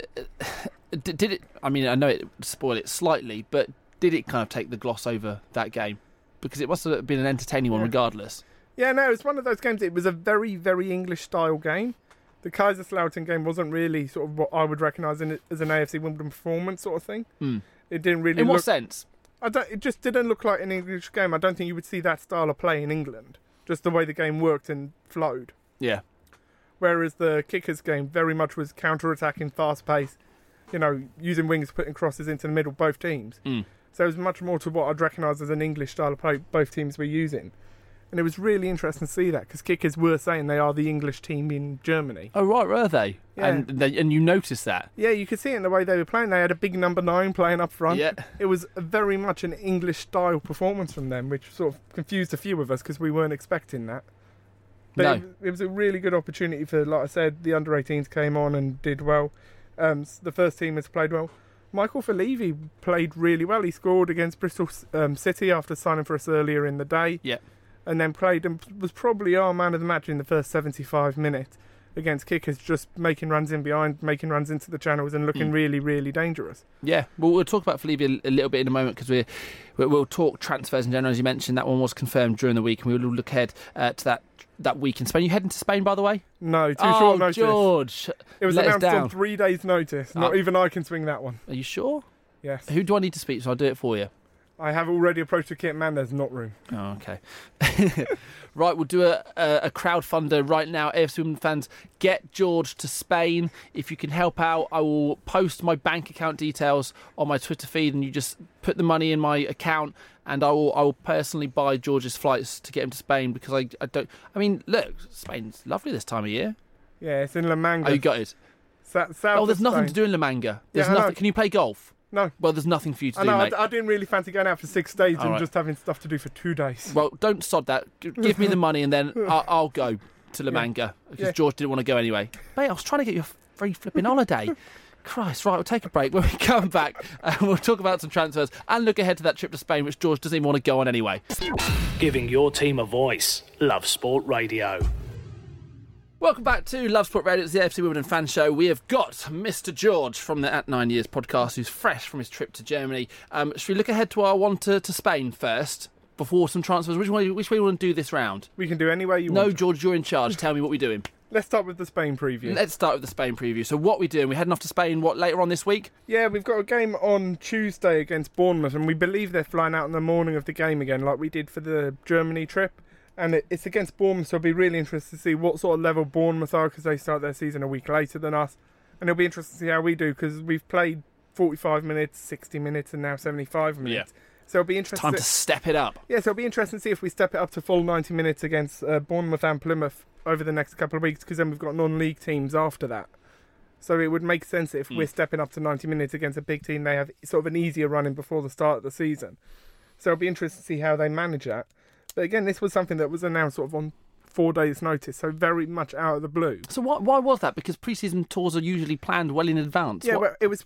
did it? I mean, I know it spoiled it slightly, but did it kind of take the gloss over that game? Because it must have been an entertaining one, regardless. Yeah, no, it's one of those games. It was a very, very English style game. The Kaiserslautern game wasn't really sort of what I would recognise as an AFC Wimbledon performance sort of thing. It didn't really. In what sense? It just didn't look like an English game. I don't think you would see that style of play in England. Just the way the game worked and flowed. Yeah. Whereas the kickers game very much was counter-attacking, fast-paced, using wings, putting crosses into the middle, both teams. So it was much more to what I'd recognise as an English style of play both teams were using. And it was really interesting to see that, because kickers were saying they are the English team in Germany. Oh, right, were they? Yeah. And you noticed that? Yeah, you could see it in the way they were playing. They had a big number 9 playing up front. Yeah. It was very much an English-style performance from them, which sort of confused a few of us because we weren't expecting that. But No. it was a really good opportunity for, like I said, the under-18s came on and did well. The first team has played well. Michael Falevi played really well. He scored against Bristol City after signing for us earlier in the day. Yeah. And then played and was probably our man of the match in the first 75 minutes against kickers, just making runs in behind, making runs into the channels and looking really, really dangerous. Yeah, well, we'll talk about Falevi a little bit in a moment, because we'll talk transfers in general. As you mentioned, that one was confirmed during the week, and we'll look ahead to that week in Spain. You heading to Spain, by the way? No, too short notice. George, it was announced on 3 days' notice. Not even I can swing that one. Are you sure? Yes. Who do I need to speak to? I'll do it for you. I have already approached the kit man. There's not room. Oh, okay. Right, we'll do a crowdfunder right now. AFC Women fans, get George to Spain. If you can help out, I will post my bank account details on my Twitter feed, and you just put the money in my account, and I will personally buy George's flights to get him to Spain, because I don't. I mean, look, Spain's lovely this time of year. Yeah, it's in La Manga. Oh, you got it. There's nothing to do in La Manga. There's nothing. Can you play golf? No. Well, there's nothing for you to do, mate. I didn't really fancy going out for 6 days and just having stuff to do for 2 days. Well, don't sod that. Give me the money, and then I'll go to La Manga, because George didn't want to go anyway. Mate, I was trying to get you a free flipping holiday. Christ, right, we'll take a break. When we come back, we'll talk about some transfers and look ahead to that trip to Spain, which George doesn't even want to go on anyway. Giving your team a voice. Love Sport Radio. Welcome back to Love Sport Radio. It's the AFC Wimbledon fan show. We have got Mr. George from the At 9 Years podcast, who's fresh from his trip to Germany. Should we look ahead to our one to Spain first, before some transfers? Which way we want to do this round? We can do any way you want. No, George, you're in charge. Tell me what we're doing. Let's start with the Spain preview. Let's start with the Spain preview. So what are we doing? We're heading off to Spain, later on this week? Yeah, we've got a game on Tuesday against Bournemouth, and we believe they're flying out in the morning of the game again, like we did for the Germany trip. And it's against Bournemouth, so it'll be really interesting to see what sort of level Bournemouth are, because they start their season a week later than us. And it'll be interesting to see how we do, because we've played 45 minutes, 60 minutes, and now 75 minutes. Yeah. So it'll be interesting. Time to step it up. Yeah, so it'll be interesting to see if we step it up to full 90 minutes against Bournemouth and Plymouth over the next couple of weeks, because then we've got non-league teams after that. So it would make sense if we're stepping up to 90 minutes against a big team. They have sort of an easier running before the start of the season. So it'll be interesting to see how they manage that. But again, this was something that was announced sort of on 4 days' notice, so very much out of the blue. So why was that? Because pre-season tours are usually planned well in advance. Yeah, well, it was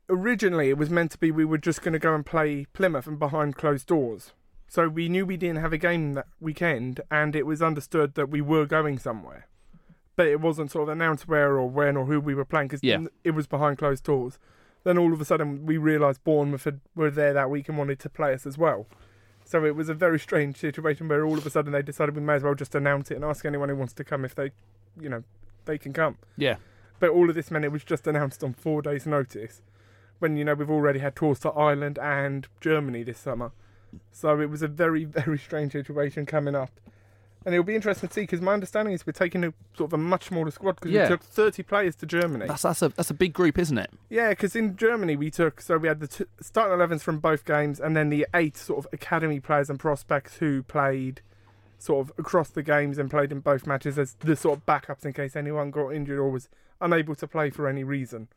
meant to be we were just going to go and play Plymouth and behind closed doors. So we knew we didn't have a game that weekend, and it was understood that we were going somewhere. But it wasn't sort of announced where or when or who we were playing, because it was behind closed doors. Then all of a sudden we realised Bournemouth were there that week and wanted to play us as well. So it was a very strange situation where all of a sudden they decided we may as well just announce it and ask anyone who wants to come if they can come. Yeah. But all of this meant it was just announced on 4 days' notice, when, we've already had tours to Ireland and Germany this summer. So it was a very, very strange situation coming up. And it'll be interesting to see, because my understanding is we're taking a sort of a much smaller squad, because we took 30 players to Germany. That's a big group, isn't it? Yeah, because in Germany we had the starting 11s from both games, and then the 8 sort of academy players and prospects who played sort of across the games and played in both matches as the sort of backups in case anyone got injured or was unable to play for any reason.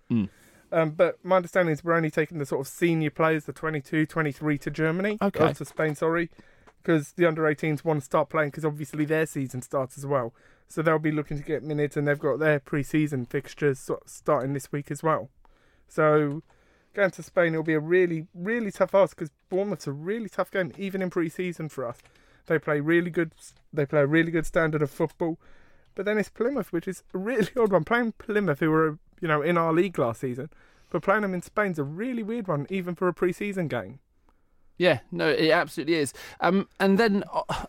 But my understanding is we're only taking the sort of senior players, the 22, 23 to Germany. To Spain, sorry. Because the under-18s want to start playing, because obviously their season starts as well. So they'll be looking to get minutes, and they've got their pre-season fixtures sort of starting this week as well. So going to Spain, it'll be a really, really tough ask, because Bournemouth's a really tough game, even in pre-season for us. They play a really good standard of football. But then it's Plymouth, which is a really odd one. Playing Plymouth, who were in our league last season, but playing them in Spain's a really weird one, even for a pre-season game. Yeah, no, it absolutely is. And then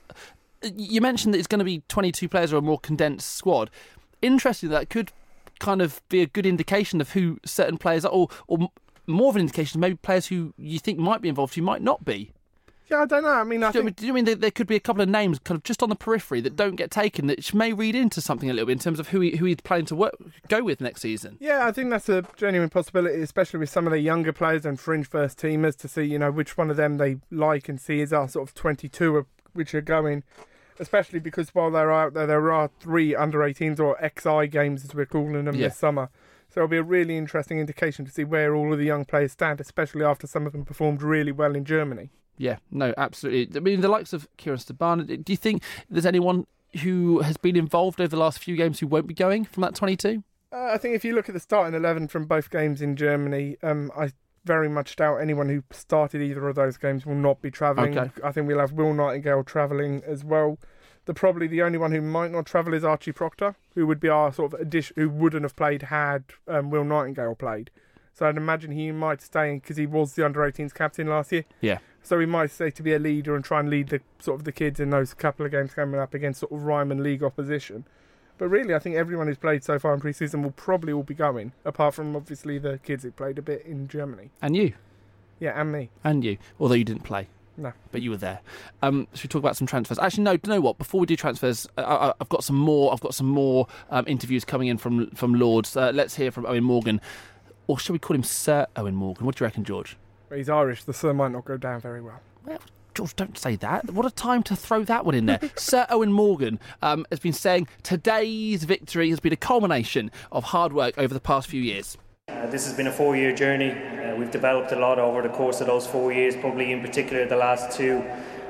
you mentioned that it's going to be 22 players or a more condensed squad. Interestingly, that could kind of be a good indication of who certain players are, or more of an indication of maybe players who you think might be involved, who might not be. Yeah, I don't know. I mean, do you mean there could be a couple of names kind of just on the periphery that don't get taken, that may read into something a little bit in terms of who he's planning to go with next season? Yeah, I think that's a genuine possibility, especially with some of the younger players and fringe first teamers, to see which one of them they like and see as our sort of 22 which are going. Especially because while they're out there are 3 under-18s or XI games as we're calling them this summer. So it'll be a really interesting indication to see where all of the young players stand, especially after some of them performed really well in Germany. Yeah, no, absolutely. I mean, the likes of Kieran Stabana, do you think there's anyone who has been involved over the last few games who won't be going from that 22? I think if you look at the starting 11 from both games in Germany, I very much doubt anyone who started either of those games will not be travelling. Okay. I think we'll have Will Nightingale travelling as well. Probably the only one who might not travel is Archie Proctor, who would be our sort of addition, who wouldn't have played had Will Nightingale played. So I'd imagine he might stay because he was the under-18s captain last year. Yeah. So he might stay to be a leader and try and lead the sort of the kids in those couple of games coming up against sort of Ryman League opposition. But really, I think everyone who's played so far in pre-season will probably all be going, apart from obviously the kids who played a bit in Germany. And you. Yeah, and me. And you, although you didn't play. No. But you were there. Should we talk about some transfers? Actually, no, do you know what? Before we do transfers, I've got some more interviews coming in from Lords. Let's hear from Eoin Morgan. Or should we call him Sir Eoin Morgan? What do you reckon, George? Well, he's Irish. The Sir might not go down very well. Well, George, don't say that. What a time to throw that one in there. Sir Eoin Morgan has been saying today's victory has been a culmination of hard work over the past few years. This has been a 4-year journey. We've developed a lot over the course of those 4 years, probably in particular the last 2.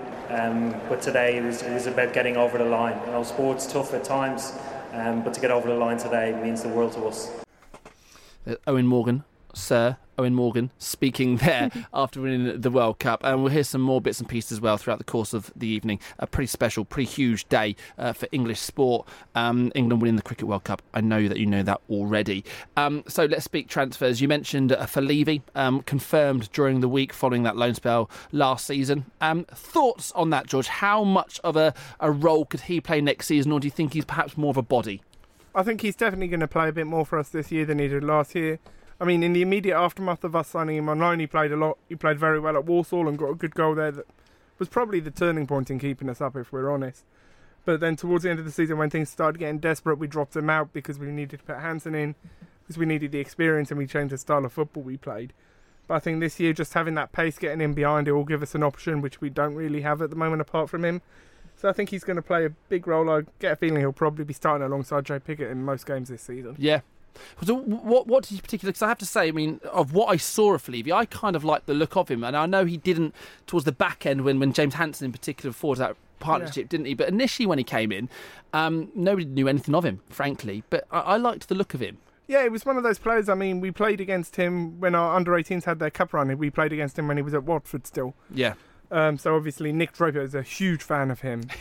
But today it was about getting over the line. Sport's tough at times, but to get over the line today means the world to us. Eoin Morgan, Sir Eoin Morgan, speaking there after winning the World Cup. And we'll hear some more bits and pieces as well throughout the course of the evening. A pretty special, pretty huge day for English sport. England winning the Cricket World Cup. I know that you know that already. So let's speak transfers. You mentioned Falevi, confirmed during the week following that loan spell last season. Thoughts on that, George? How much of a role could he play next season, or do you think he's perhaps more of a body? I think he's definitely going to play a bit more for us this year than he did last year. I mean, in the immediate aftermath of us signing him on loan, he played a lot. He played very well at Walsall and got a good goal there that was probably the turning point in keeping us up, if we're honest. But then towards the end of the season, when things started getting desperate, we dropped him out because we needed to put Hansen in, because we needed the experience and we changed the style of football we played. But I think this year, just having that pace, getting in behind it will give us an option, which we don't really have at the moment apart from him. So I think he's going to play a big role. I get a feeling he'll probably be starting alongside Jay Pickett in most games this season. Yeah. So what did you particularly... Because I have to say, I mean, of what I saw of Falevi, I kind of liked the look of him. And I know he didn't towards the back end when James Hansen in particular forged that partnership, didn't he? But initially when he came in, nobody knew anything of him, frankly. But I liked the look of him. Yeah, it was one of those players. I mean, we played against him when our under-18s had their cup run. We played against him when he was at Watford still. Yeah. So obviously Nick Draper is a huge fan of him.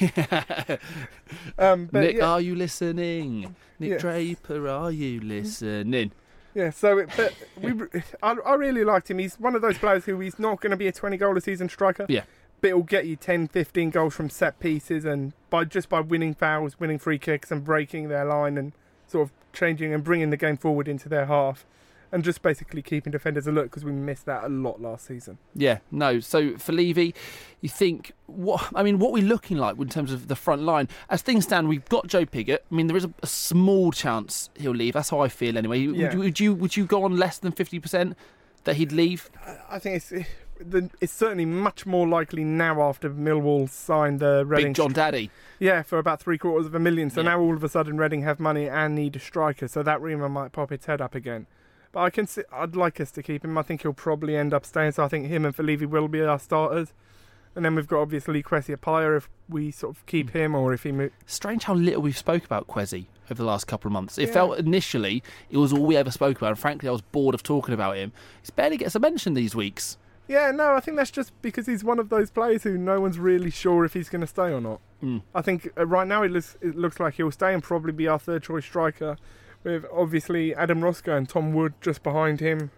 Nick, are you listening? Nick Draper, are you listening? Yeah, so I really liked him. He's one of those players who he's not going to be a 20-goal-a-season striker. Yeah. But he'll get you 10, 15 goals from set pieces and by winning fouls, winning free kicks and breaking their line and sort of changing and bringing the game forward into their half. and just basically keeping defenders alert because we missed that a lot last season. Yeah, no. So for Levy, you think what are we looking like in terms of the front line? As things stand, we've got Joe Pigott. I mean, there is a small chance he'll leave. That's how I feel anyway. Yeah. Would you go on less than 50% that he'd leave? I think it's certainly much more likely now after Millwall signed the Reading Big John Daddy. Yeah, for about $750,000. So now all of a sudden Reading have money and need a striker. So that rumour might pop its head up again. But I'd like us to keep him. I think he'll probably end up staying. So I think him and Felipe will be our starters. And then we've got obviously Kwesi Appiah if we sort of keep him or if he moves. Strange how little we've spoke about Kwesi over the last couple of months. It felt initially it was all we ever spoke about. And frankly, I was bored of talking about him. He barely gets a mention these weeks. Yeah, no, I think that's just because he's one of those players who no one's really sure if he's going to stay or not. I think right now it looks like he'll stay and probably be our third choice striker, with obviously Adam Roscoe and Tom Wood just behind him.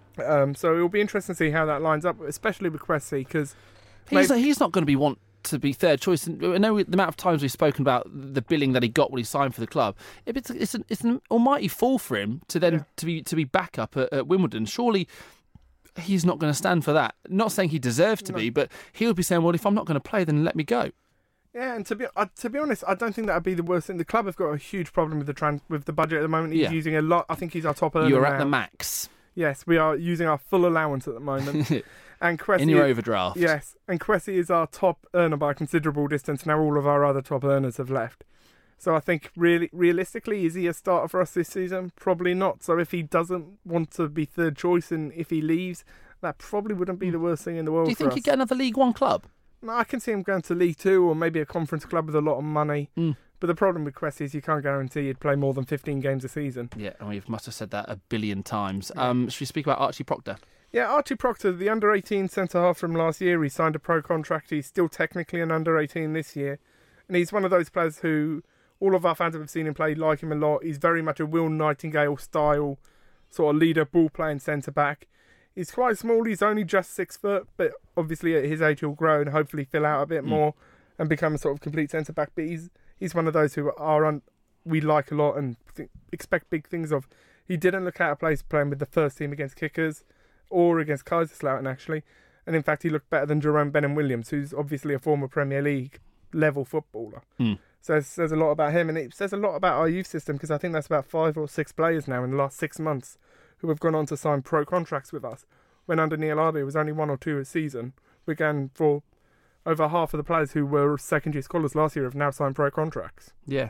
So it'll be interesting to see how that lines up, especially with Kwesi, because he's not going to want to be third choice. I know the amount of times we've spoken about the billing that he got when he signed for the club. It's an almighty fall for him to then to be back up at Wimbledon. Surely he's not going to stand for that. Not saying he deserves to be, but he would be saying, well, if I'm not going to play, then let me go. Yeah, and to be honest, I don't think that would be the worst thing. The club have got a huge problem with the budget at the moment. He's using a lot. I think he's our top earner. You're at the max. Yes, we are using our full allowance at the moment. And Kwesi, in your overdraft. Yes, and Kwesi is our top earner by a considerable distance. Now all of our other top earners have left. So I think realistically, is he a starter for us this season? Probably not. So if he doesn't want to be third choice and if he leaves, that probably wouldn't be the worst thing in the world. Do you think he'd get another League One club? No, I can see him going to League Two or maybe a conference club with a lot of money. But the problem with Kwesi is you can't guarantee he'd play more than 15 games a season. Yeah, and we must have said that a billion times. Should we speak about Archie Proctor? Yeah, Archie Proctor, the under-18 centre-half from last year, he signed a pro contract. He's still technically an under-18 this year. And he's one of those players who all of our fans have seen him play, like him a lot. He's very much a Will Nightingale style sort of leader, ball-playing centre-back. He's quite small. He's only just 6 foot, but obviously at his age he'll grow and hopefully fill out a bit more and become a sort of complete centre-back. But he's one of those who we like a lot and expect big things of. He didn't look out of place playing with the first team against Kickers or against Kaiserslautern, actually. And in fact, he looked better than Jerome Benham-Williams, who's obviously a former Premier League level footballer. So it says a lot about him, and it says a lot about our youth system, because I think that's about 5 or 6 players now in the last 6 months who have gone on to sign pro contracts with us. When under Neil Ardie it was only 1 or 2 a season. We're going for over half of the players who were second-year scholars last year have now signed pro contracts. Yeah.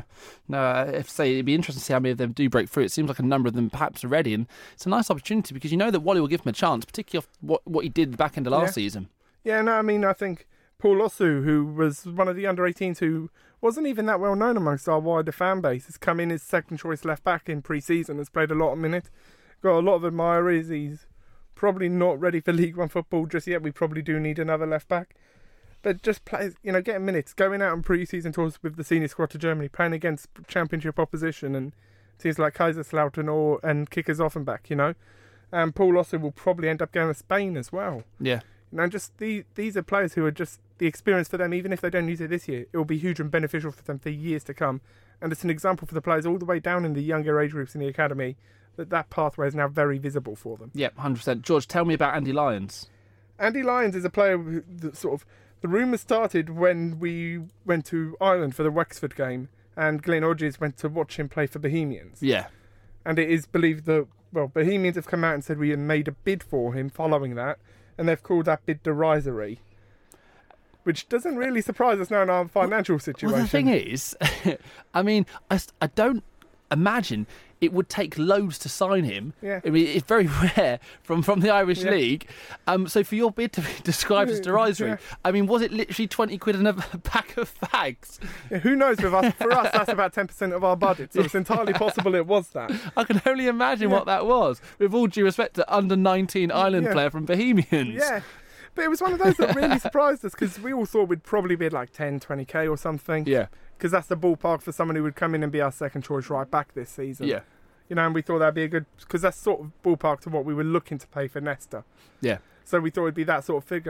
No, it'd be interesting to see how many of them do break through. It seems like a number of them perhaps are ready, and it's a nice opportunity because you know that Wally will give him a chance, particularly off what he did at the back end of last season. Yeah, no, I mean, I think Paul Osu, who was one of the under-18s who wasn't even that well known amongst our wider fan base, has come in as second choice left back in pre-season, has played a lot of minutes, got a lot of admirers. He's probably not ready for League One football just yet. We probably do need another left back. But just play, getting minutes, going out on pre-season tours with the senior squad to Germany, playing against championship opposition and teams like Kaiserslautern and Kickers Offenbach, And Paul Osu will probably end up going to Spain as well. Yeah. Just these are players who are just the experience for them. Even if they don't use it this year, it will be huge and beneficial for them for years to come. And it's an example for the players all the way down in the younger age groups in the academy that pathway is now very visible for them. Yep, 100%. George, tell me about Andy Lyons. Andy Lyons is a player who the rumours started when we went to Ireland for the Wexford game and Glenn Hodges went to watch him play for Bohemians. Yeah. And it is believed that, Bohemians have come out and said we had made a bid for him following that, and they've called that bid derisory, which doesn't really surprise us now in our financial situation. Well, the thing is, I mean, I don't imagine it would take loads to sign him. Yeah. I mean, it's very rare from the Irish League. So for your bid to be described as derisory, I mean, was it literally 20 quid in a pack of fags? Yeah, who knows with us? For us, that's about 10% of our budget, so it's entirely possible it was that. I can only imagine what that was, with all due respect to under-19 Ireland player from Bohemians. Yeah. But it was one of those that really surprised us, because we all thought we'd probably bid like 10, 20k or something. Yeah. Because that's the ballpark for someone who would come in and be our second choice right back this season. Yeah. And we thought that'd be a good... Because that's sort of ballpark to what we were looking to pay for Nesta. Yeah. So we thought it'd be that sort of figure.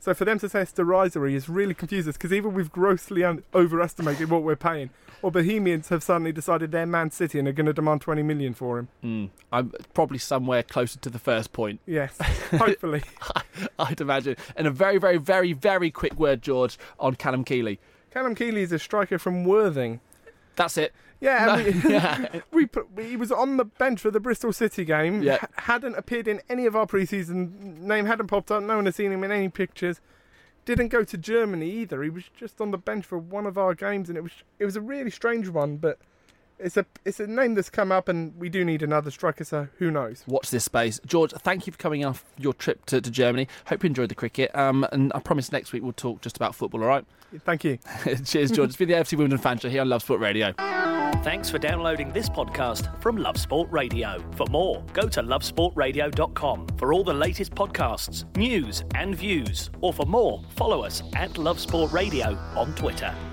So for them to say it's derisory is really confusing us, because either we've grossly overestimated what we're paying, or Bohemians have suddenly decided they're Man City and are going to demand 20 million for him. I'm probably somewhere closer to the first point. Yes, hopefully. I'd imagine. And a very, very, very, very quick word, George, on Callum Keeley. Callum Keeley is a striker from Worthing. That's it. Yeah, he was on the bench for the Bristol City game. Yeah. Hadn't appeared in any of our pre-season. Name hadn't popped up. No one had seen him in any pictures. Didn't go to Germany either. He was just on the bench for one of our games, and it was a really strange one. But it's a name that's come up, and we do need another striker. So who knows? Watch this space, George. Thank you for coming off your trip to Germany. Hope you enjoyed the cricket. And I promise next week we'll talk just about football. All right. Thank you. Cheers, George. It's been the AFC Women Fan Show here on Love Sport Radio. Thanks for downloading this podcast from Love Sport Radio. For more, go to lovesportradio.com for all the latest podcasts, news and views. Or for more, follow us at Love Sport Radio on Twitter.